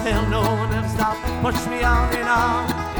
Hell, no one ever stopped, pushed me on and on.